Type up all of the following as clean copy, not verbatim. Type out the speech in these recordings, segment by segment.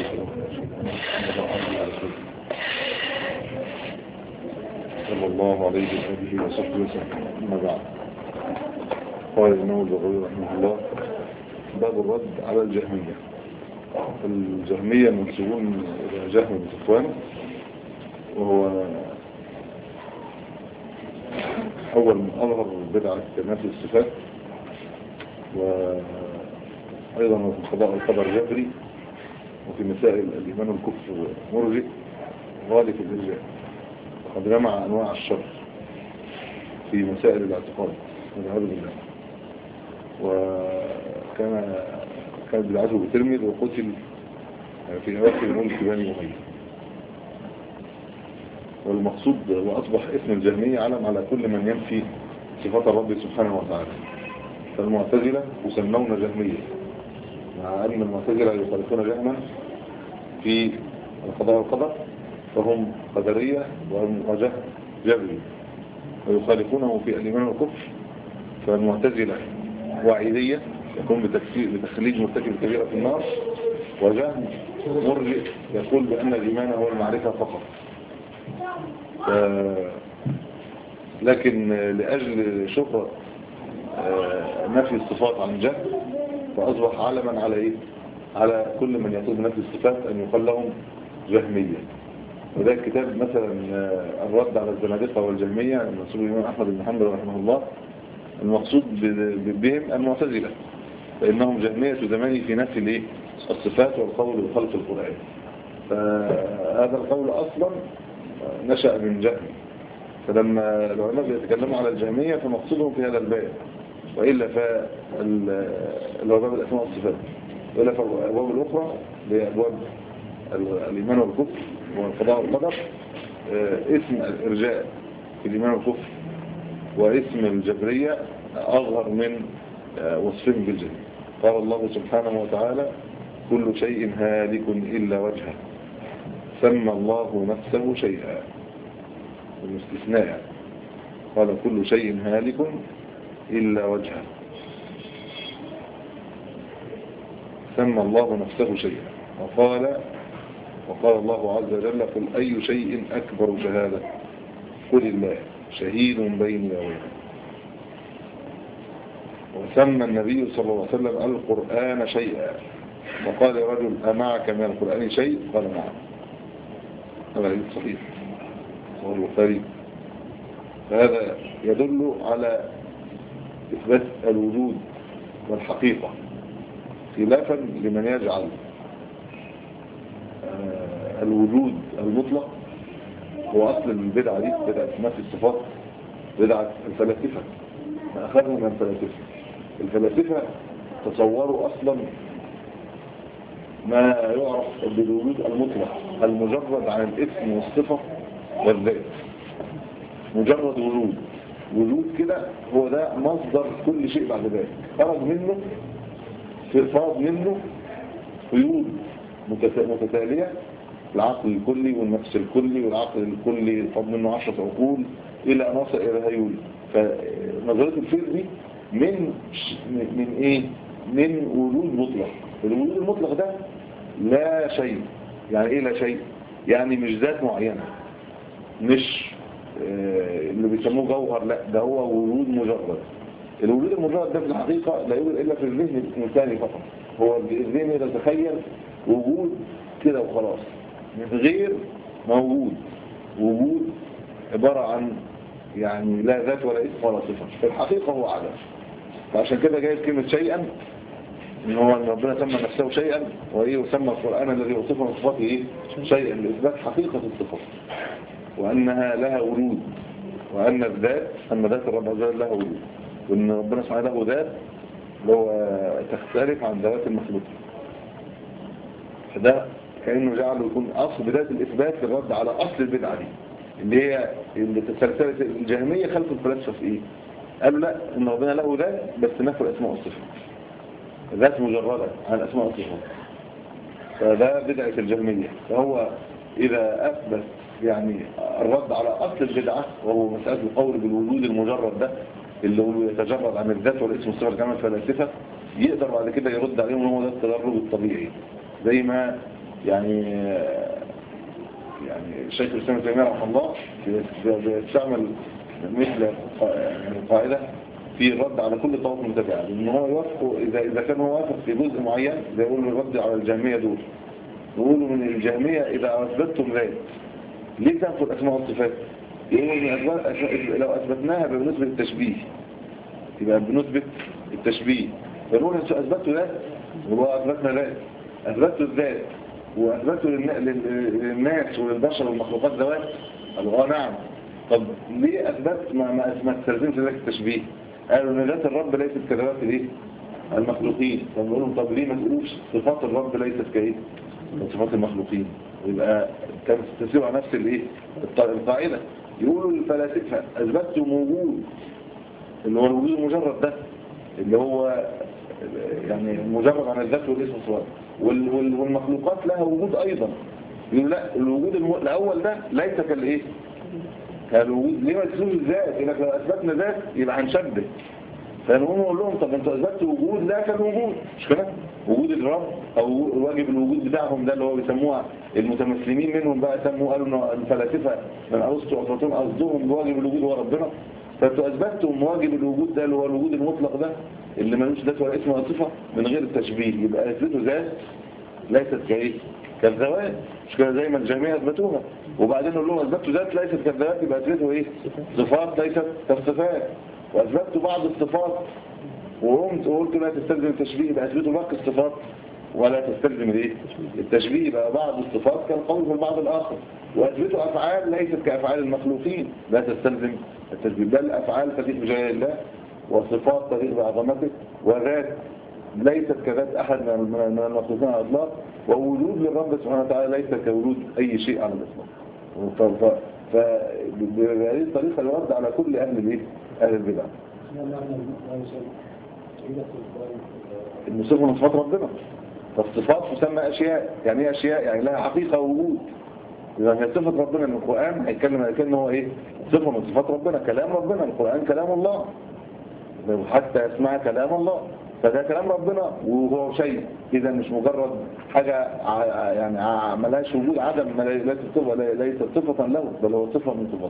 صلى الله عليه وآله وصحبه وسلم. أما بعد، قال الإمام البغوي رحمه الله: باب الرد على الجهمية. الجهمية منسوبون إلى جهم بن صفوان، وهو أول من أظهر بدعة نفي الصفات، وأيضا في القضاء والقدر جبري، وفي مسائل الإيمان والكفر مرجئ غالي في الإرجاء، وقد جمع أنواع الشر في مسائل الاعتقاد والعياذ بالله. كانت بدعته بترمذ وقتل في أواخر ملك بني أمية. والمقصود وأصبح اسم الجهمية علم على كل من ينفي صفات الرب سبحانه وتعالى. فالمعتزلة يسمون جهمية، مع أن المعتزلة يخالفون جهما في القضاء والقدر، فهم قدرية وجهم جبري، ويخالفونه في الإيمان والكفر. فالمعتزلة وعيدية يقوم بتخليج مرتكب كبيرة في النار، وجهم مرجئ يقول بأن الإيمان هو المعرفة فقط. لكن لأجل شهرة نفي الصفات عن جهل، فأصبح علما على إيه؟ على كل من يقول بنفي الصفات أن يقال لهم جهمية. وده كتاب مثلا الرد على الزنادقة والجهمية المنسوب الإمام أحمد بن حنبل رحمه الله. المقصود بهم المعتزلة، فإنهم جهمية زماني في نفي الصفات والقول بخلق القرآن. فهذا القول أصلا نشأ من جهل. فلما العلماء يتكلموا على الجهمية فمقصودهم في هذا الباب، وإلا فالأبواب الأسماء والصفات، وإلا فالأبواب الأخرى لأبواب الإيمان والكفر والقضاء والقدر اسم الإرجاء في الإيمان والكفر واسم الجبرية أظهر من وصفهم بالجهل. قال الله سبحانه وتعالى: كل شيء هالك إلا وجهه، سمى الله نفسه شيئا. المستثناء قال: كل شيء هالك إلا وجهه، سمى الله نفسه شيئا. وقال الله عز وجل: قل أي شيء أكبر شهادة، قل الله شهيد بيني وبينكم. وسمى النبي صلى الله عليه وسلم القرآن شيئا، وقال رجل: أمعك من القرآن شيء؟ قال: نعم. هذا حديث صحيح صحيح البخاري. فهذا يدل على إثبات الوجود والحقيقة، خلافا لمن يجعل الوجود المطلق هو أصل البدعة دي، بدعة نفي الصفات، بدعة الفلاسفة. ما أخذوا من الفلاسفة. الفلاسفة تصوروا أصلا ما يعرف بالوجود المطلق المجرد عن الاسم والصفة والذات. مجرد وجود كده، هو ده مصدر كل شيء بعد ذلك. خرج منه قيود متتالية، العقل الكلي والنفس الكلي والعقل الكلي يفضل منه 10 عقول إلى أن وصل إلى هيول. فنظرية الفيزياء دي من إيه؟ من وجود مطلق. الوجود المطلق ده لا شيء. يعني إيه لا شيء؟ يعني مش ذات معينة، مش اللي بيسموه جوهر، لا، ده هو وجود مجرد. الوجود المجرد ده في الحقيقة لا يوجد إلا في الذهن الإنساني فقط. هو الذهن يتخيل وجود كده وخلاص، من غير موجود. وجود عبارة عن يعني لا ذات ولا اسم ولا صفة، في الحقيقة هو عدم. فعشان كده جايز كلمة شيئا، إن هو أن ربنا سمى نفسه شيئا، وسمى القرآن الذي يوصفه من صفاته شيئا، لإثبات حقيقة الصفة وأنها لها وجود، وأن ذات الرب عز وجل لها وجود، وأن ربنا سبحانه له ذات لو تختلف عن ذوات المخلوق. فده كأنه جعله يكون أصل بداية الإثبات في الرد على أصل البدعة دي، اللي تسلسلت الجهمية خلف الفلاسفة في إيه؟ قالوا لا، إن ربنا له ذات بس نفى الأسماء والصفات، ذات مجردة عن الأسماء والصفات. فده بدعة الجهمية. فهو إذا أثبت يعني الرد على أصل البدعة، وهو مسألة القول بالوجود المجرد ده اللي هو يتجرد عن الذات والاسم والصفة كما الفلاسفة، يقدر بعد كده يرد عليهم ان هو ده التدرج الطبيعي، زي ما يعني الشيخ الإسلام ابن تيمية رحمه الله بيستعمل مثل القاعدة في الرد على كل طائفة متبعة، لأن هو يوافق إذا كان هو وافق في جزء معين زي يقول الرد على الجهمية دول، يقولوا من الجهمية إذا أثبتتم ذلك ليه تنفوا الأسماء والصفات؟ يقولوا لو أثبتناها بنسبة التشبيه يبقى بنسبة التشبيه، فنقول أنتوا أثبتوا ذات وهو أثبتنا ذات، أثبتوا الذات وأثبتوا للناس وللبشر والمخلوقات ذوات، قالوا نعم. طب ليه أثبت ما تستلزمش ذلك التشبيه؟ قالوا ان ذات الرب ليست كذوات الايه المخلوقين. طب نقول لهم طب ليه ما تقولوش صفات الرب ليست كايه صفات المخلوقين؟ يبقى كانت تسير على نفس الايه القاعده. يقولوا الفلاسفه اثبتوا وجود اللي هو الوجود المجرد ده اللي هو يعني مجرد عن الذات والاسم والصفات، والمخلوقات لها وجود ايضا. يقولوا لا الوجود الاول ده ليس كالايه كالوجود. ليه ما تقولوش الذات؟ يقول لك لو اثبتنا ذات يبقى هنشبه. فنقول لهم طب انتوا اثبتوا وجود لا كالوجود، مش كده؟ وجود الرب او واجب الوجود بتاعهم ده اللي هو بيسموها المتمسلمين منهم بقى سموه، قالوا ان الفلاسفه من ارسطو وافلاطون قصدهم بواجب الوجود هو ربنا. فانتوا اثبتوا واجب الوجود ده اللي هو الوجود المطلق ده اللي ملوش ذات ولا اسم ولا صفه من غير التشبيه، يبقى اثبتوا ذات ليست كايه كالذوات، مش كده زي ما الجميع اثبتوها. وبعدين نقول لهم اثبتوا ذات ليست كالذوات يبقى اثبتوا ايه صفات ليست كالصفات، واثبتوا بعض الصفات وقلتوا لا تستلزم التشبيه يبقى اثبتوا باقي الصفات ولا تستلزم الايه التشبيه، يبقى بعض الصفات كالقول في البعض الاخر. واثبتوا افعال ليست كافعال المخلوقين لا تستلزم التشبيه، بل افعال تليق بجلال الله وصفات تليق بعظمته وذات ليست كذات احد من المخلوقين على الاطلاق، ووجود للرب سبحانه وتعالى ليس كوجود اي شيء على الاطلاق. فبهذه الطريقه يرد على كل اهل البدع المصفة من صفات ربنا. فالصفات تسمى أشياء، يعني ايه أشياء؟ يعني لها حقيقة ووجود. إذا هي صفة ربنا من القرآن هيتكلم على كأنه هو إيه؟ صفة من صفات ربنا، كلام ربنا، القرآن كلام الله حتى يسمع كلام الله، فده كلام ربنا وهو شيء، إذا مش مجرد حاجة يعني ملهاش وجود عدم، ليست صفة له بل هو صفة من صفاته.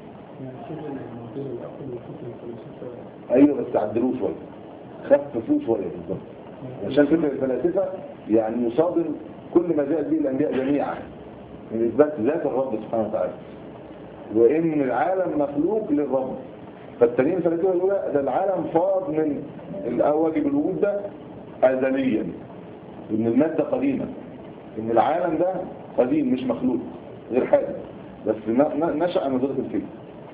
أيوة بس عدلوه شوية، خففوه شوية بالظبط، عشان فكرة الفلاسفة يعني يصادم كل ما جاء به الأنبياء جميعا من إثبات ذات الرب سبحانه وتعالى وإن العالم مخلوق للرب. فالتانيين الفلاسفة يقولوا ده العالم فاض من واجب الوجود ده أزليا، إن المادة قديمة، إن العالم ده قديم مش مخلوق غير حادث بس نشأ من ذلك الفكر.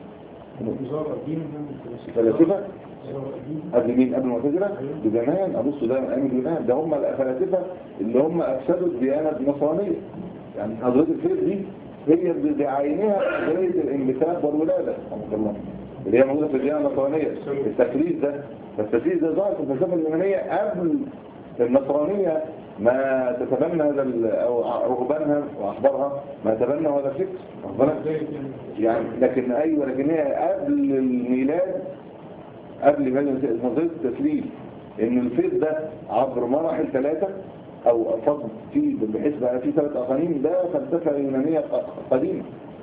الفلاسفة قبل مين؟ قبل المعتزلة بزمان أبصوا ده من أيام اليونان، ده هم الفلاسفة اللي هم أفسدوا الديانة النصرانية. يعني حضرتك الفكر دي هي بعينها قضية الانبثاق والولادة رحمه الله اللي هي موجودة في الديانة النصرانية. التكريس ده فالتكريس ده ظاهر في الفلسفة اليونانية قبل النصرانية ما تتبنى هذا أو رهبانها وأحبارها ما تبنوا هذا الفكر يعني. لكن أيوة لكن هي قبل الميلاد قبل نظرية التسليم إن الفيض ده عبر مراحل ثلاثة أو فضل فيه بحيث بقى فيه 3 أقانيم، ده فلسفة يونانية قديمة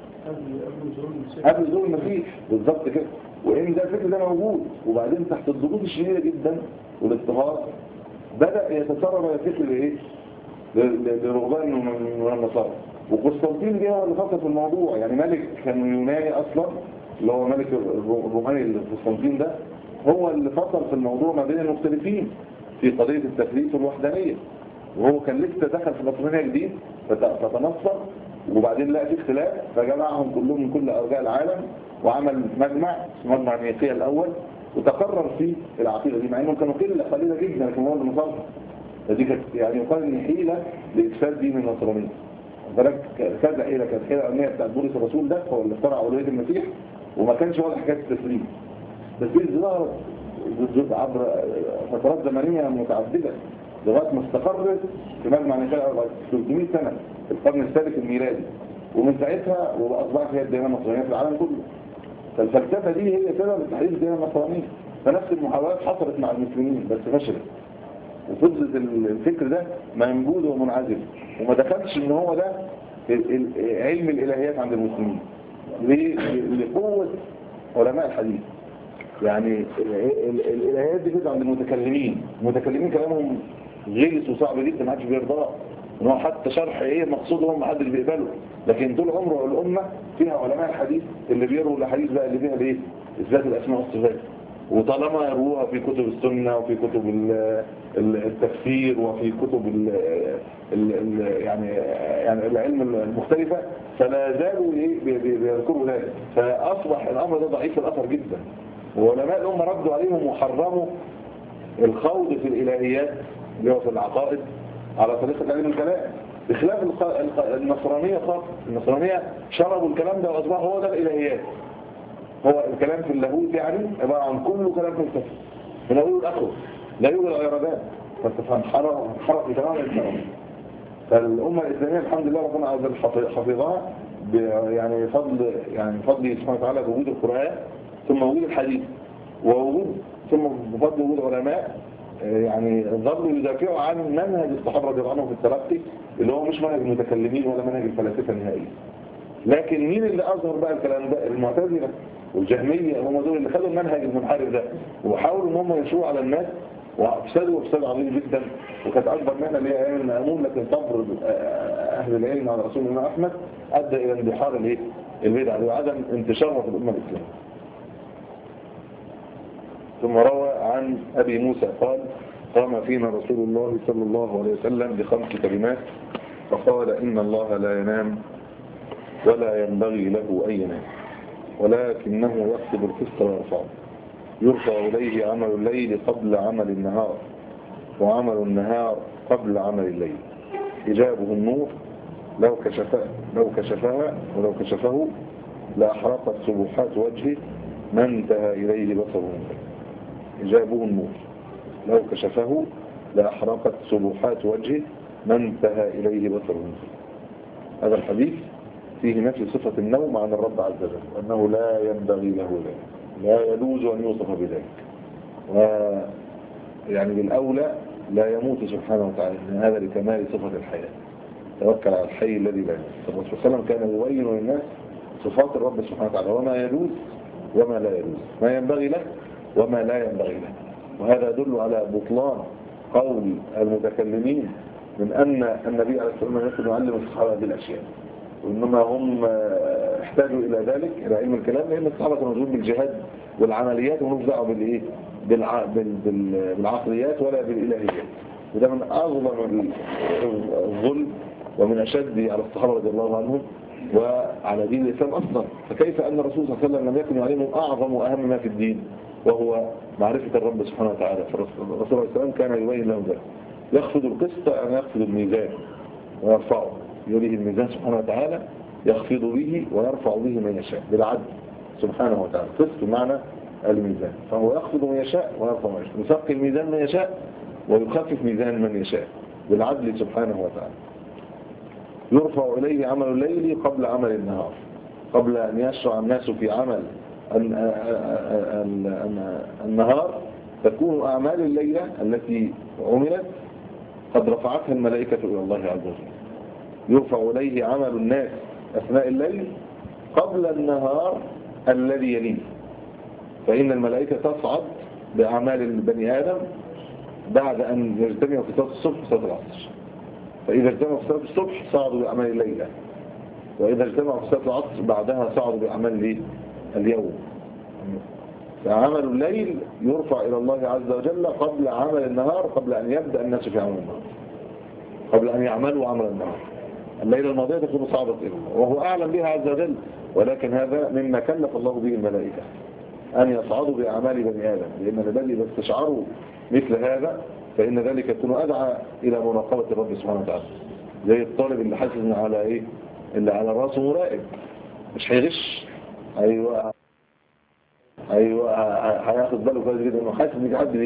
قبل ظهور المسيح بالظبط كده. وإن ده الفكر ده موجود وبعدين تحت الضغوط الشديدة جدا والاضطهاد بدأ يتسرب الفكر لإيه؟ لرهبان من النصارى. وقسطنطين جه هو اللي فكر في الموضوع، يعني ملك كان يوناني أصلا اللي هو ملك الروماني قسطنطين ده هو اللي فصل في الموضوع ما بين المختلفين في قضية التثليث والوحدانية، وهو كان لسه دخل في النصرانية جديد فتنصر وبعدين لقى في اختلاف فجمعهم كلهم من كل أرجاء العالم وعمل مجمع اسمه مجمع نيقيا الأول وتقرر فيه العقيدة دي، مع انهم كانوا قليلة جدا لكن هو اللي مصالحة. فدي كانت يعني يقال ان حيلة لإفساد دين النصرانية. فلك كذا حيلة، كانت حيلة أمنية بتاعت بولس الرسول ده هو اللي اخترع أولوية المسيح وما كانش واضح حكاية التسليم، بس دي ظهرت عبر فترات زمنية متعددة لغاية ما استقرت في مجمع نيقيا 300 سنة في القرن الثالث الميلادي، ومن ساعتها وأصبحت هي الديانة النصرانية في العالم كله. فالفلسفة دي هي سبب تحريف الديانة النصرانية. فنفس المحاولات حصلت مع المسلمين بس فشلت، وفضلت الفكر ده منبوذ ومنعزل، وما دخلش ان هو ده علم الالهيات عند المسلمين. لقوة علماء الحديث. يعني الالهيات دي كده عند المتكلمين كلامهم غلس وصعب جدا، ما حدش بيرضاه، ان هو حتى شرح ايه مقصودهم ما حدش بيقبله. لكن طول عمره الامه فيها علماء الحديث اللي بيروا الحديث بقى اللي فيها الايه؟ اثبات الاسماء والصفات. وطالما يروها في كتب السنه وفي كتب التفسير وفي كتب يعني العلم المختلفه، فلا زالوا بيذكروا ذلك. فاصبح الامر ده ضعيف الاثر جدا، وعلماء الامه ردوا عليهم وحرموا الخوض في الالهيات اللي هو في العقائد على طريقه علم الكلام، بخلاف النصرانيه خاصه. النصرانيه شربوا الكلام ده واصبح هو ده الالهيات. هو الكلام في اللاهوت يعني عباره عن كله كلام فلسفي من اول لاخره، لا يوجد غير ذلك. فاستفهم حرف تماما الكلام. فالامه الاسلاميه الحمد لله ربنا عز وجل حفظها يعني فضل سبحانه وتعالى بوجود القران، ثم وجود الحديث، ثم بفضل وجود علماء يعني ظلوا يدافعوا عن منهج الصحابه رضي الله عنهم في التلقي، اللي هو مش منهج المتكلمين ولا منهج الفلاسفه نهائيا. لكن مين اللي اظهر بقى الكلام ده؟ المعتزله والجهميه، هم دول اللي خدوا المنهج المنحرف ده وحاولوا ان هم ينشروه على الناس، وافسدوا افساد عظيم جدا. وكانت اكبر مهنه اللي هي ايام المأمون، لكن صبر اهل العلم على رسول الله احمد ادى الى اندحار الايه؟ البدع وعدم انتشارها في الامه الاسلاميه. ثم روى عن ابي موسى قال: قام فينا رسول الله صلى الله عليه وسلم ب5 كلمات فقال: ان الله لا ينام ولا ينبغي له أن ينام، ولكنه يخفض القسط ويرفعه. يرفع إليه عمل الليل قبل عمل النهار، وعمل النهار قبل عمل الليل. حجابه النور، لو كشفه لأحرقت سبحات وجهه ما انتهى إليه بصره. حجابه النور، لو كشفه لأحرقت سبحات وجهه ما انتهى إليه بصره. هذا الحديث فيه نفي صفة النوم عن الرب عز وجل، وأنه لا ينبغي له ذلك، لا يجوز أن يوصف بذلك. ويعني بالأولى لا يموت سبحانه وتعالى، لأن هذا لكمال صفة الحياة. توكل على الحي الذي لا يموت. الرسول صلى الله عليه وسلم كان يبين للناس صفات الرب سبحانه وتعالى، وما يجوز وما لا يجوز، ما ينبغي له وما لا ينبغي له. وهذا يدل على بطلان قول المتكلمين من أن النبي عليه الصلاة والسلام يكون يعلم الصحابة هذه الأشياء، وإنما هم احتاجوا إلى ذلك، إلى علم الكلام، لأن الصحابة كانوا مشغولين بالجهاد والعمليات ومش دعوة بالإيه؟ بالعقليات ولا بالإلهيات. وده من أعظم الظلم ومن أشد على الصحابة رضي الله عنهم وعلى دين الإسلام أصلا. فكيف أن الرسول صلى الله عليه وسلم لم يكن يعلمهم أعظم وأهم ما في الدين وهو معرفة الرب سبحانه وتعالى؟ فالرسول صلى الله عليه وسلم كان يبين لهم ذلك. يخفض القسط أن يخفض الميزان ويرفعه، يريه الميزان سبحانه وتعالى يخفض به ويرفع به من يشاء بالعدل سبحانه وتعالى. قسط معنى الميزان، فهو يخفض من يشاء ويرفع من يشاء، يثقل ميزان من يشاء ويخفف ميزان من يشاء بالعدل سبحانه وتعالى. يرفع إليه عمل الليل قبل عمل النهار، قبل أن يشرع الناس في عمل النهار تكون أعمال الليلة التي عملت قد رفعتها الملائكة إلى الله عز وجل. يرفع إليه عمل الناس أثناء الليل قبل النهار الذي يليه، فإن الملائكة تصعد بأعمال البني آدم بعد أن يجتمعوا في صلاة الصبح وصلاة العصر. فإذا اجتمعوا في صلاة الصبح صعدوا بأعمال الليلة، وإذا اجتمعوا في صلاة العصر بعدها صعدوا بأعمال اليوم. فعمل الليل يرفع إلى الله عز وجل قبل عمل النهار، قبل أن يبدأ الناس في عمل النهار، قبل أن يعملوا عمل النهار. الليلة الماضية تكون صعبة إلى الله وهو أعلم بها عز وجل، ولكن هذا مما كلف الله به الملائكة أن يصعدوا بأعمال بني آدم، لأن الذي إذا استشعروا مثل هذا فإن ذلك يكون أدعى إلى مراقبة الرب سبحانه وتعالى. زي الطالب اللي حاسس على إيه؟ اللي على راسه مراقب، مش هيغش. أيوة هياخد باله كويس جدا إنه حاسس إن حد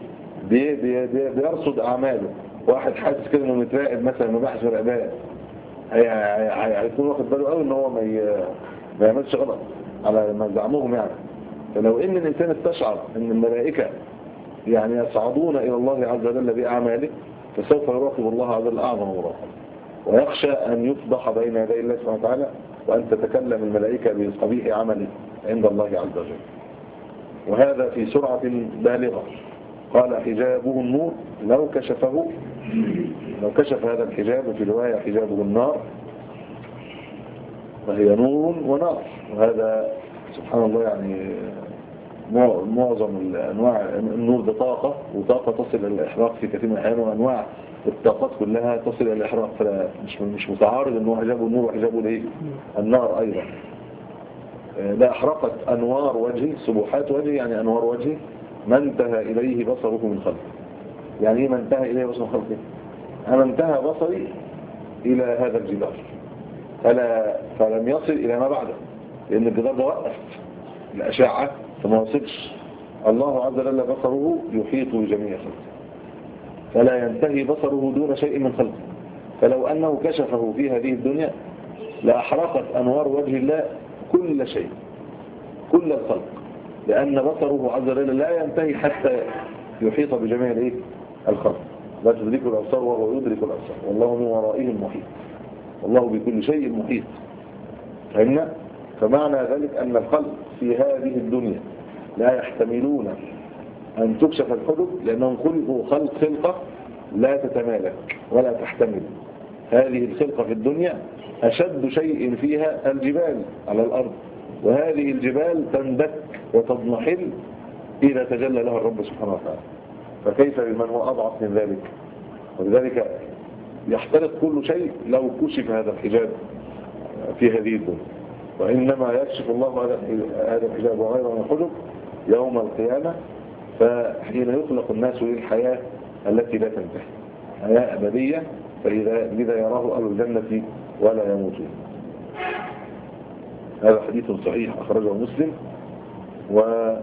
بيرصد أعماله. واحد حاسس كده إنه متراقب مثلا إنه باحث في العباد، هيكون واخد باله قوي إن هو ما يعملش غلط على ما زعموهم يعني. فلو إن الإنسان استشعر إن الملائكة يعني يصعدون إلى الله عز وجل بأعماله، فسوف يراقب الله عز وجل أعظم مراقبة، ويخشى أن يفضح بين يدي الله سبحانه وتعالى، وأن تتكلم الملائكة بقبيح عمله عند الله عز وجل. وهذا في سرعة بالغة. قال حجابه النور، لو كشف هذا الحجاب، في رواية حجابه النار، فهي نور ونار. وهذا سبحان الله يعني معظم الأنواع، النور ده طاقة، وطاقة تصل إلى الإحراق في كثير من الأحيان، وأنواع الطاقات كلها تصل إلى الإحراق، فمش متعارض أنه حجابه النور وحجابه الإيه؟ النار أيضا. لا أحرقت أنوار وجهي، سبحات وجهي يعني أنوار وجهي، ما انتهى إليه بصره من خلقه. يعني إيه ما انتهى إليه بصره من خلقه؟ أنا انتهى بصري إلى هذا الجدار، فلم يصل إلى ما بعده، لأن الجدار ده وقف الأشعة فما وصلش. الله عز وجل بصره يحيط بجميع خلقه، فلا ينتهي بصره دون شيء من خلقه. فلو أنه كشفه في هذه الدنيا لأحرقت أنوار وجه الله كل شيء، كل الخلق، لأن بصره عز وجل لا ينتهي حتى يحيط بجميع الخلق. لا تدركه الأبصار وهو يدرك الأبصار، والله من ورائه المحيط، والله بكل شيء محيط. فهمنا؟ فمعنى ذلك أن الخلق في هذه الدنيا لا يحتملون أن تكشف الحدب، لأنهم خلقوا خلقة لا تتمالك ولا تحتمل. هذه الخلقة في الدنيا أشد شيء فيها الجبال على الأرض، وهذه الجبال تندك وتضمحل إذا تجلى لها الرب سبحانه وتعالى، فكيف بمن هو أضعف من ذلك؟ ولذلك يحترق كل شيء لو كشف هذا الحجاب في هذه الدنيا. وإنما يكشف الله هذا الحجاب وغيره من الحجب يوم القيامة، فحين يطلق الناس للحياة التي لا تنتهي، حياة أبدية، لذا يراه أهل الجنة ولا يموتون. هذا حديث صحيح أخرجه مسلم، وروى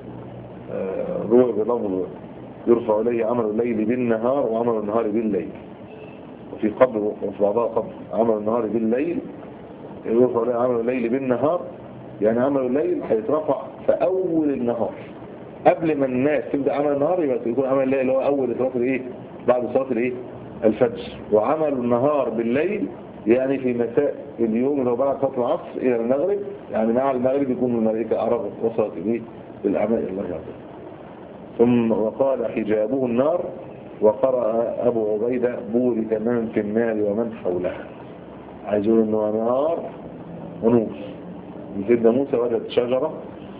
بلفظ يرفع إليه عمل الليل بالنهار وعمل النهار بالليل، وفي بعضها قبل عمل النهار بالليل، يرفع إليه عمل الليل بالنهار، يعني عمل الليل هيترفع في أول النهار قبل ما الناس تبدأ عمل النهار، يكون عمل الليل اللي هو أول صلاة بعد صلاة الفجر. وعمل النهار بالليل يعني في مساء اليوم اللي هو بعد صلاة العصر إلى المغرب، يعني مع المغرب يكون الملائكة أعرفت وصلت بالأعمال الله عز وجل. ثم وقال حجابه النار، وقرأ أبو عبيدة بورك من في النار ومن حولها. عايزون أنه نار ونور. سيدنا موسى وجد شجرة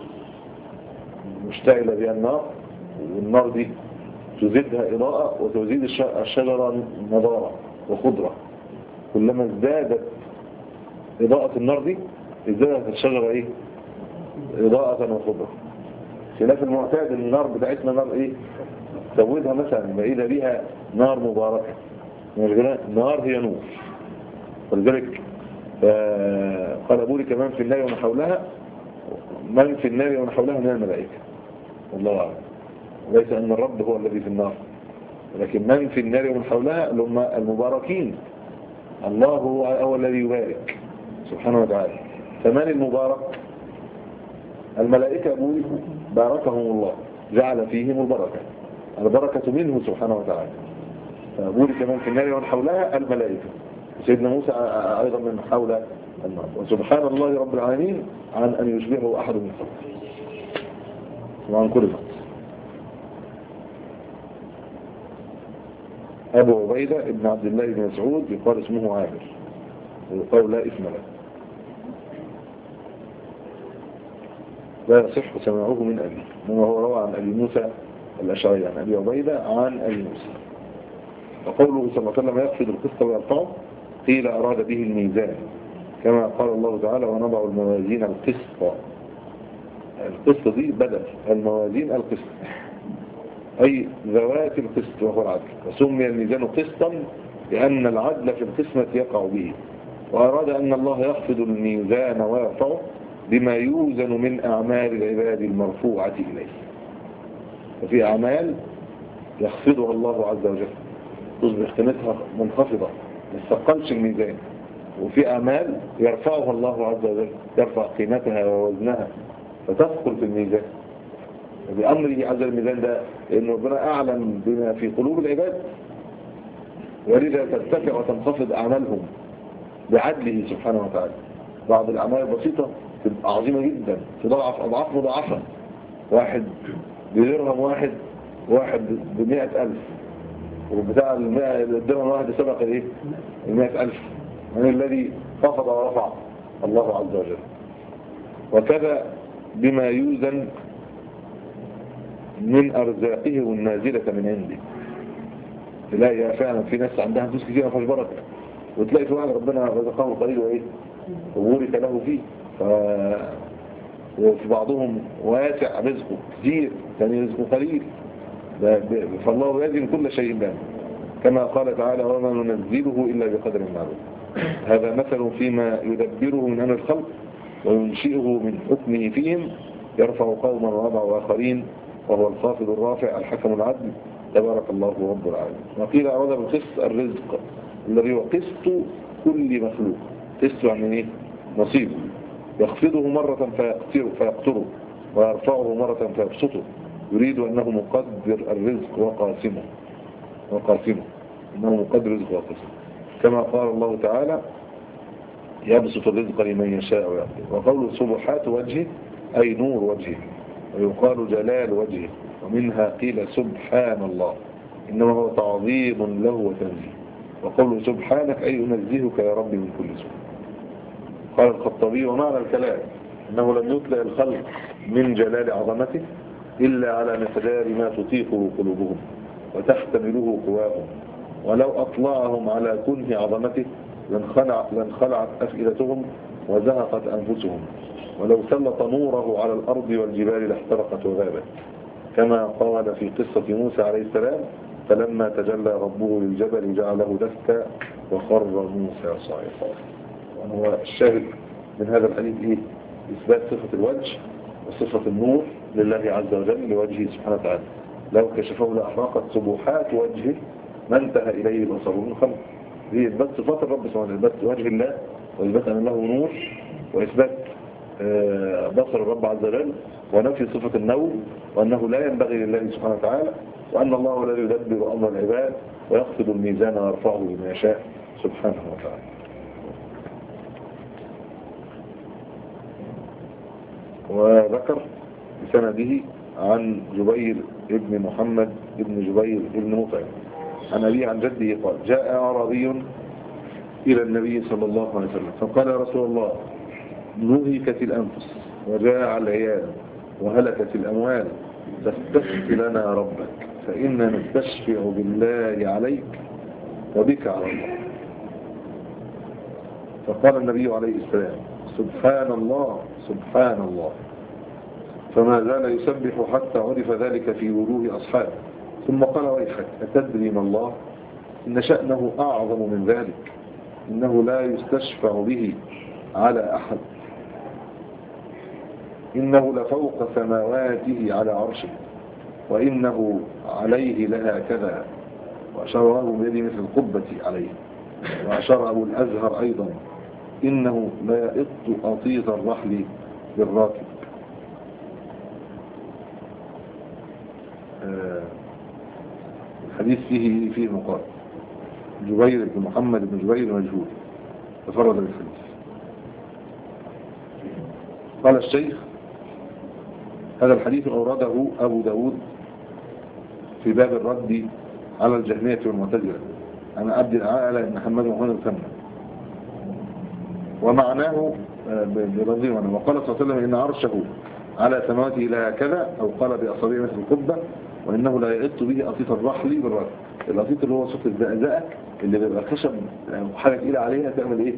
مشتعلة بها النار، والنار دي تزيدها إضاءة وتزيد الشجرة نضارة وخضرة. كلما ازدادت إضاءة النار دي ازدادت الشجرة إضاءة وخضرة. خلاف المعتاد النار بتاعتنا نار تزودها مثلا بعيدة بيها نار مباركة، نار هي نور. ولذلك قال بورك من في النار ومن حولها، من في النار ومن حولها من الملائكة، والله أعلم. ليس أن الرب هو الذي في النار، ولكن من في النار ومن حولها هم المباركين. الله هو الذي يبارك سبحانه وتعالى. فمن المبارك؟ الملائكة باركهم الله، جعل فيهم البركة منه سبحانه وتعالى. فبورك من في النار ومن حولها الملائكة. سيدنا موسى أيضا من حول النار. وسبحان الله رب العالمين عن أن يشبهه أحد من خلقه وعن كل خلق. أبو عبيدة ابن عبد الله بن مسعود يقال اسمه عامر، ويقال لا اسم له، لا يصح سماعه من أبي، إنما هو روى عن أبي موسى الأشعري عن أبي عبيدة عن أبي موسى. وقوله صلى الله عليه وسلم يخفض القسط ويرفعه، قيل أراد به الميزان، كما قال الله تعالى ونضع الموازين القسط. القسط دي بدل الموازين القسط، أي ذوات القسط وهو العدل. وسمي الميزان قسطا لأن العدل في القسمة يقع به. وأراد أن الله يخفض الميزان ويرفعه بما يوزن من أعمال العباد المرفوعة إليه. وفي أعمال يخفضها الله عز وجل تصبح قيمتها منخفضة ما تثقلش الميزان، وفي أعمال يرفعها الله عز وجل، يرفع قيمتها ووزنها فتثقل في الميزان. وبأمره عز الميزان ده لأن ربنا أعلم بما في قلوب العباد، ولذا ترتفع وتنخفض أعمالهم بعدله سبحانه وتعالى. بعض الأعمال البسيطة تبقى عظيمة جدا، تضاعف أضعاف مضاعفة، واحد بدرهم واحد ب100,000، وبتاع الدرهم واحد سبق الايه 100,000. من الذي خفض ورفع؟ الله عز وجل. وكذا بما يوزن من أرزاقه النازلة من عنده. تلاقي فعلا في ناس عندها فلوس كتير ما فيهاش بركة، وتلاقي في واحد ربنا رزقه قليل وايه وبورك له فيه. وفي بعضهم واسع رزقه كثير، ثاني رزقه قليل. فالله يزن كل شيء به، كما قال تعالى وما ننزله إلا بقدر معلوم. هذا مثل فيما يدبره من أمر الخلق وينشئه من حكمه فيهم، يرفع قوما ويضع آخرين، وهو الخافض الرافع الحكم العدل تبارك الله رب العالمين. وقيل أعوذ بالقسط الرزق الذي هو قسط كل مخلوق. قسط يعني ايه؟ نصيب. يخفضه مرة فيقتره ويرفعه مرة فيبسطه، يريد أنه مقدر الرزق وقاسمه إنه مقدر الرزق وقاسمه، كما قال الله تعالى يبسط الرزق لمن يشاء ويقدر. وقوله سبحات وجهه أي نور وجهه، ويقال جلال وجهه، ومنها قيل سبحان الله إنما هو تعظيم له وتنزيه. وقوله سبحانك أي أنزهك يا رب من كل سوء. قال الخطابي ومعنى الكلام أنه لم يطلع الخلق من جلال عظمته إلا على مقدار ما تطيقه قلوبهم وتحتمله قواهم، ولو أطلعهم على كنه عظمته لانخلعت أفئدتهم وزهقت أنفسهم، ولو سلط نوره على الأرض والجبال لاحترقت وغابت، كما قال في قصة موسى عليه السلام فلما تجلى ربه للجبل جعله دكا وخر موسى صاعقا. وهو الشاهد من هذا الحديث إيه؟ إثبات صفة الوجه وصفة النور لله عز وجل لوجهه سبحانه وتعالى. لو كشفه لأحرقت سبحات وجهه ما انتهى إليه بصره من خلق. دي إثبات صفات الرب سبحانه وتعالى، إثبات وجه الله، وإثبات أن له نور، وإثبات بصر الرب عز وجل، ونفي صفة النوم، وأنه لا ينبغي لله سبحانه وتعالى، وأن الله هو الذي يدبر أمر العباد ويخفض الميزان ويرفعه بما يشاء سبحانه وتعالى. وذكر بسنده عن جبير ابن محمد ابن جبير ابن مطعم عن أبيه عن جده قال جاء أعرابي إلى النبي صلى الله عليه وسلم فقال يا رسول الله نهكت الأنفس وجاع العيال وهلكت الأموال فاستشف لنا ربك فإنا نستشفع بالله عليك وبك على الله. فقال النبي عليه السلام سبحان الله سبحان الله، فما زال يسبح حتى عرف ذلك في وجوه أصحابه، ثم قال ويحك أتدري ما الله إن شأنه أعظم من ذلك، إنه لا يستشفع به على أحد، إنه لفوق سماواته على عرشه، وإنه عليه لها كذا، وأشاره بيده مثل القبة عليه، وأشار أبو الأزهر أيضا إنه لا يئط أطيط الرحل بالراكب. الحديث فيه مقال جبير بن محمد بن جبير مجهول تفرد بالحديث. قال الشيخ هذا الحديث أورده أبو داود في باب الرد على الجهمية والمعتزلة عن عبد الأعلى بن محمد محمد الثمن، ومعناه برضي عنه. وقال صلى الله عليه وسلم إن عرشه على سماواته لا كذا، أو قال بأصابعه مثل القبة، وإنه لا يئط به أطيط الرحل بالرأس. الأطيط اللي هو صوت الزقزقة اللي بيبقى خشب حاجة تقيلة عليها تعمل إيه؟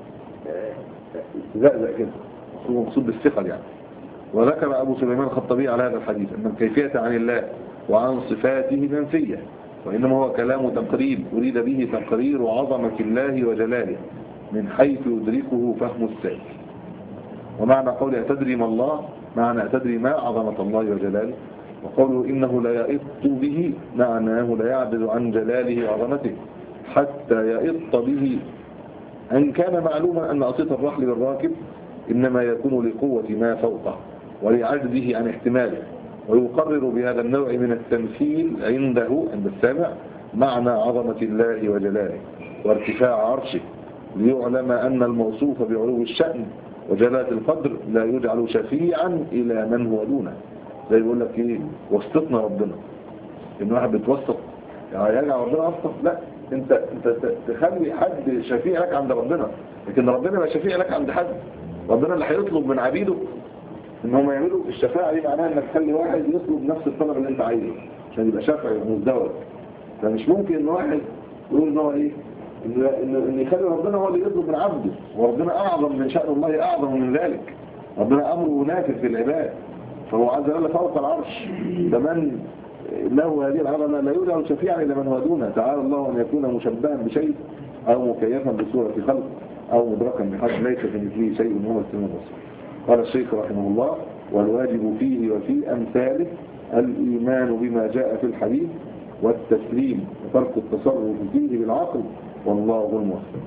زقزق كده، هو مقصود بالثقل يعني. وذكر أبو سليمان الخطابي على هذا الحديث أن الكيفية عن الله وعن صفاته منفية، وإنما هو كلام تقريب أريد به تقرير عظمة الله وجلاله من حيث يدركه فهم السائل. ومعنى قول أتدري ما الله معنى أتدري ما عظمة الله وجلاله، وقوله إنه لا يئط به معناه لا يعجز عن جلاله وعظمته حتى يئط به. أن كان معلوما أن أطيط الرحل بالراكب إنما يكون لقوة ما فوقه ولعجزه عن احتماله، ويقرر بهذا النوع من التمثيل عنده عند السامع معنى عظمة الله وجلاله وارتفاع عرشه، ليعلم أن الموصوف بعلو الشأن وجلالة القدر لا يجعل شفيعا إلى من هو دونه. زي يقول لك ايه، وسطنا ربنا، ان واحد بتوسط يعني يجعل ربنا أسطط، لا، انت تخلي حد شفيع لك عند ربنا، لكن ربنا ما شفيع لك عند حد. ربنا اللي هيطلب من عبيده ان هم يعملوا الشفاعة دي، معناها انك تخلي واحد يطلب نفس الطلب اللي انت عايزه عشان يبقى شافع مزدوج. فمش ممكن ان واحد يقول ان هو ايه، ان يخلي ربنا هو اللي يطلب من عبده، وربنا اعظم من شأن الله، اعظم من ذلك. ربنا امره نافذ في العباد، فهو عز وجل فوق العرش. فمن له هذه العظمة لا يوجد شفيعا إلى من هو دونه. تعالى الله أن يكون مشبها بشيء أو مكيفا بصورة خلق أو مدركا بحد ليس كمثله شيء وهو السميع البصير. قال الشيخ رحمه الله: والواجب فيه وفي أمثاله الإيمان بما جاء في الحديث والتسليم وترك التصرف فيه بالعقل، والله ذو الموفق.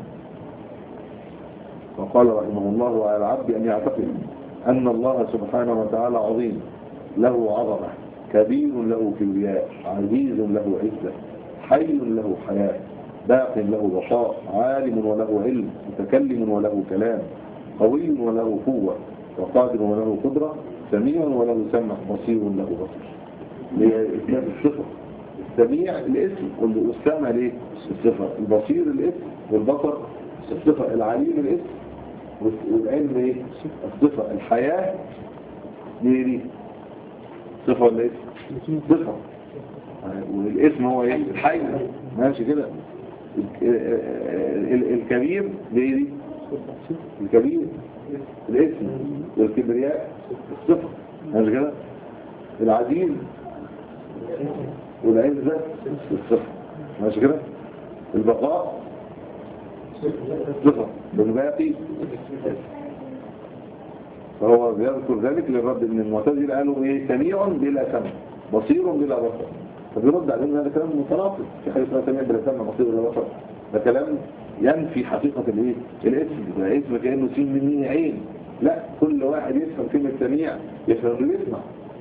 وقال رحمه الله: وعلى العبد أن يعتقد أن الله سبحانه وتعالى عظيم له عظمة، كبير له كبرياء، عزيز له عزة، حي له حياة، باق له بقاء، عالم وله علم، متكلم وله كلام، قوي وله قوة، وقادر وله قدرة، سميع وله سمع، بصير له بصر. لإثبات الصفة. السميع الاسم والسمع ليه؟ الصفة. البصير الاسم والبصر الصفة. العليم الاسم والعلم ايه؟ الصفة. الحياة دي صفة ولا اسم؟ صفة. والاسم هو ايه؟ الحي. ماشي كده. الكبير دي الكبير الاسم، والكبرياء الصفة. ماشي كده. العزيز والعزة الصفة. ماشي كده. البقاء صفة، بالباقي. فهو بيذكر ذلك للرد ان المعتزله قالوا ايه؟ سميع بلا سمع، بصير بلا بصر. فبيرد عليهم هذا كلام متناقض. في حاجه اسمها سميع بلا سمع، بصير بلا بصر. ده كلام ينفي حقيقه الايه؟ الاسم. ده اسم كانه سين من مين عين. لا، كل واحد يفهم كلمه سميع يفهم اللي بيسمع.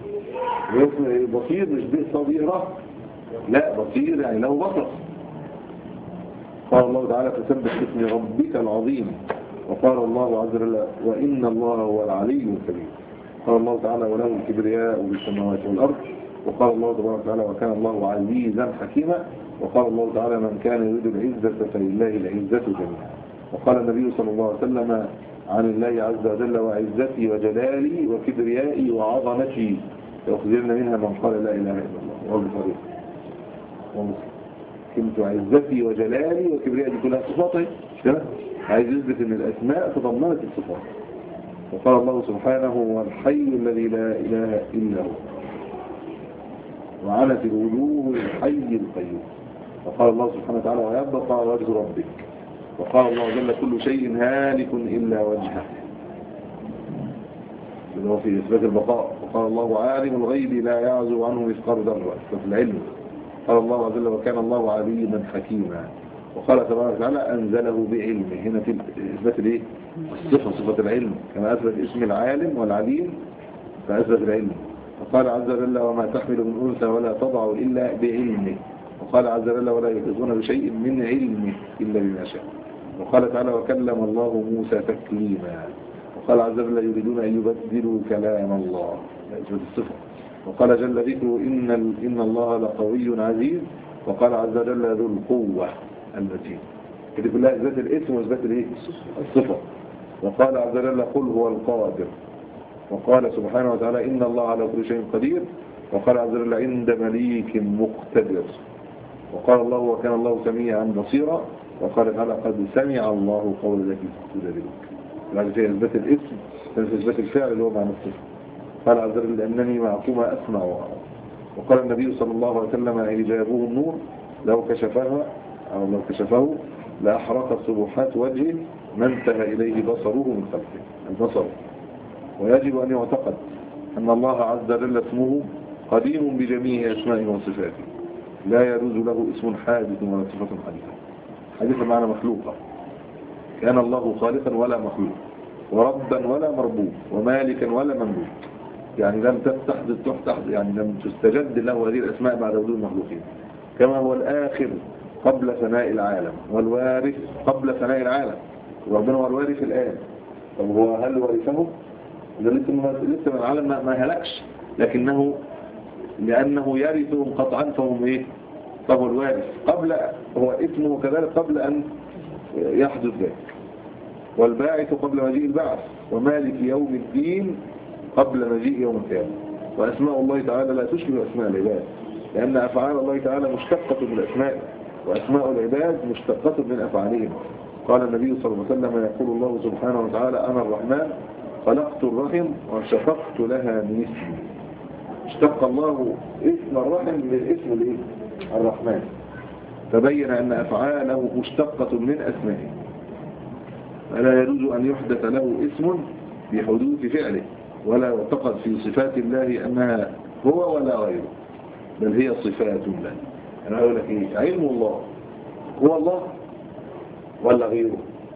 بصير مش بصيره، لا، بصير يعني له بصر. قال الله تعالى: فسبح باسم ربك العظيم. وقال الله عز وجل: وإن الله هو العلي الكبير. قال الله تعالى: وله الكبرياء في السماوات والأرض. وقال الله تبارك وتعالى: وكان الله عزيزا حكيما. وقال الله تعالى: من كان يريد العزة فلله العزة جميعا. وقال النبي صلى الله عليه وسلم عن الله عز وجل: وعزتي وجلالي وكبريائي وعظمتي يأخذن منها من قال لا إله إلا الله. والبخاري ومسلم. كلمة عزتي وجلالي وكبريائي دي كلها صفاته، مش كده؟ عايز يثبت ان الاسماء تضمنت الصفات. وقال الله سبحانه: هو الحي الذي لا اله الا هو، وعنت الوجوه للحي القيوم. وقال الله سبحانه وتعالى: ويبقى وجه ربك. وقال الله جل: كل شيء هالك الا وجهه، اللي هو في اثبات البقاء. وقال الله: عالم الغيب لا يعزو عنه مثقال ذره، في العلم. قال الله عز وجل: وكان الله عليما حكيما. وقال تبارك وتعالى: أنزله بعلمه. هنا في إثبات الإيه؟ الصفة، صفة العلم، كما أثبت اسم العالم والعليم فأثبت العلم. وقال عز وجل: وما تحمل من أنثى ولا تضع إلا بعلمه. وقال عز وجل: ولا يحيطون بشيء من علمه إلا بما شاء. وقال تعالى: وكلم الله موسى تكليما. وقال عز وجل: يريدون أن يبدلوا كلام الله، إثبات الصفة. وقال جل ذكره: إن الله لقوي عزيز. وقال عز وجل: ذو القوة المتين. دي كلها إثبات الاسم وإثبات الايه؟ الصفة. وقال عز وجل: قل هو القادر. وقال سبحانه وتعالى: إن الله على كل شيء قدير. وقال عز وجل: عند مليك مقتدر. وقال الله: وكان الله سميعا بصيرا. وقال تعالى: قد سمع الله قول التي تجادلك. بعد كده إثبات الاسم، إثبات الفعل اللي هو معنى الصفة. قال عز وجل: لأنني معكما أسمع وأرى. وقال النبي صلى الله عليه وسلم: إجابه النور، لو كشفه لأحرق سبحات وجهه ما انتهى إليه بصره من خلفه. البصر. ويجب أن يعتقد أن الله عز وجل اسمه قديم بجميع أسمائه وصفاته، لا يجوز له اسم حادث ولا صفة حديثة. حديثة معنى مخلوقة. كان الله خالقا ولا مخلوق، وربا ولا مربوب، ومالكا ولا مملوك. يعني لم تحدث يعني لم تستجد له هذه الأسماء بعد وجود المخلوقين. كما هو الآخر قبل فناء العالم، والوارث قبل فناء العالم. ربنا هو الوارث الآن. طب هو هل ورثه؟ ده لسه من العالم ما هلكش، لكنه لأنه يرثهم قطعا فهم إيه؟ فهو الوارث قبل، هو اسمه كذلك قبل أن يحدث ذلك. والباعث قبل مجيء البعث، ومالك يوم الدين قبل مجيء يوم القيامة. وأسماء الله تعالى لا تشبه أسماء العباد، لأن أفعال الله تعالى مشتقة من أسمائه، وأسماء العباد مشتقة من أفعالهم. قال النبي صلى الله عليه وسلم: يقول الله سبحانه وتعالى: أنا الرحمن خلقت الرحم وشققت لها من اسمي. اشتق الله اسم الرحم من اسم الرحمن، فبين أن أفعاله مشتقة من أسمائه، فلا يجوز أن يحدث له اسم بحدوث فعله، ولا يعتقد في صفات الله أنها هو ولا غيره، بل هي صفات الله. أنا أقول لك إيه؟ علم الله هو الله ولا غيره؟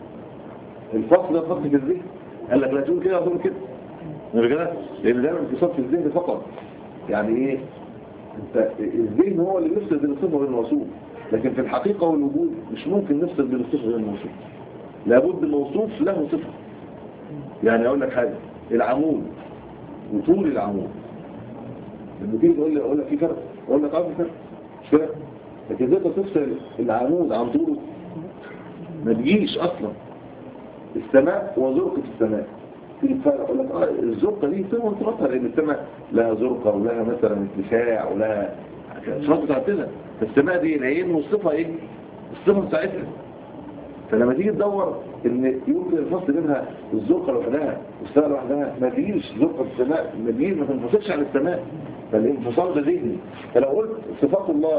الفصل يفصل في الذهن، قال لك لا تقول كده وتقول كده، مش كده؟ لأن ده انفصال في الذهن فقط. يعني إيه؟ انت الذهن هو اللي بيفصل بين الصفة والموصوف، لكن في الحقيقة والوجود مش ممكن نفصل بين الصفة والموصوف، لابد موصوف له صفة. يعني أقول لك حاجة، العمود وطول العمود، لما تيجي تقول لي أقول لك في فرق، أقول لك في فرق، مش كده؟ لكن ازاي تفصل العمود عن طوله؟ ما تجيش أصلا. السماء وزرقة السماء تيجي تفرق، أقول لك الزرقة دي سماء وانتبطها، لأن السماء لها زرقة ولها مثلا اتساع ولها صفات بتاعتها. فالسماء دي العين والصفة إيه؟ الصفة بتاعتها. فلما تيجي تدور ان يمكن الفصل بينها الزرقة لوحدها والسماء لوحدها، ما تجيش زرقة السماء، ما تنفصلش عن السماء، فالانفصال ده ذهني. فلو قلت صفات الله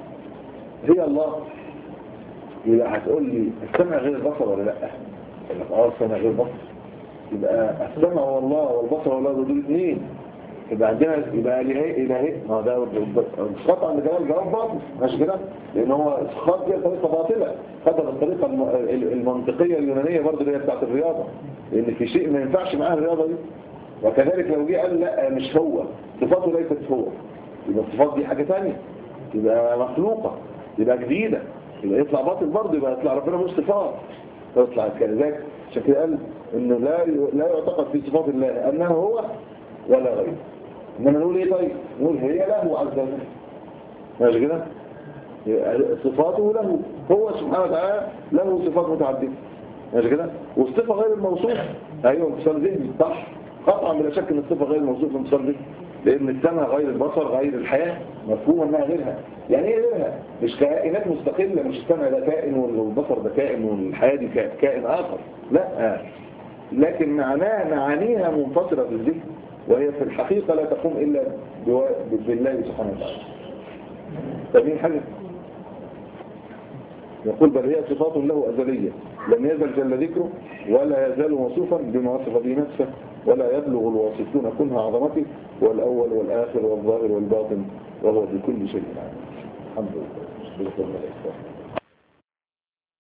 هي الله، يبقى هتقول لي السمع غير البصر ولا لا؟ يقول لك السمع غير البصر، يبقى السمع هو الله والبصر هو الله، دول اثنين. يبقى عندنا يبقى إلهي ما ده قطعا لكلام جواب باطل، ماشي كده؟ لأن هو خد فيها طريقة باطلة، خد الطريقة المنطقية اليونانية برضه اللي هي بتاعت الرياضة، لأن في شيء ما ينفعش معاه الرياضة دي. وكذلك لو جه قال لا مش هو، صفاته ليست هو، يبقى الصفات دي حاجة ثانية، يبقى مخلوقة، يبقى جديدة، يبقى يطلع باطل برضه، يبقى يطلع ربنا مش صفات، يطلع كذلك. عشان كده قال إنه لا يعتقد في صفات الله أنه هو ولا غيره. إنما نقول إيه طيب؟ نقول هي له عز وجل، ماشي كده؟ صفاته له، هو سبحانه وتعالى له صفات متعددة، ماشي كده؟ والصفة غير الموصوف أيوه انفصال ذهني، صح؟ قطعا بلا شك إن الصفة غير الموصوف انفصال ذهني، لأن السمع غير البصر غير الحياة، مفهوم أنها غيرها. يعني إيه غيرها؟ مش كائنات مستقلة، مش السمع ده كائن والبصر ده كائن والحياة دي كائن آخر، لا، لكن معانيها منفصلة في الذهن، وهي في الحقيقة لا تقوم إلا بالله سبحانه وتعالى. فمين حاجة يقول بل هي صفات له أزلية لم يزل جل ذكره ولا يزال موصوفا بما وصف به نفسه، ولا يبلغ الواصفون كنها عظمته، والأول والآخر والظاهر والباطن، وهو بكل شيء عالم. الحمد لله.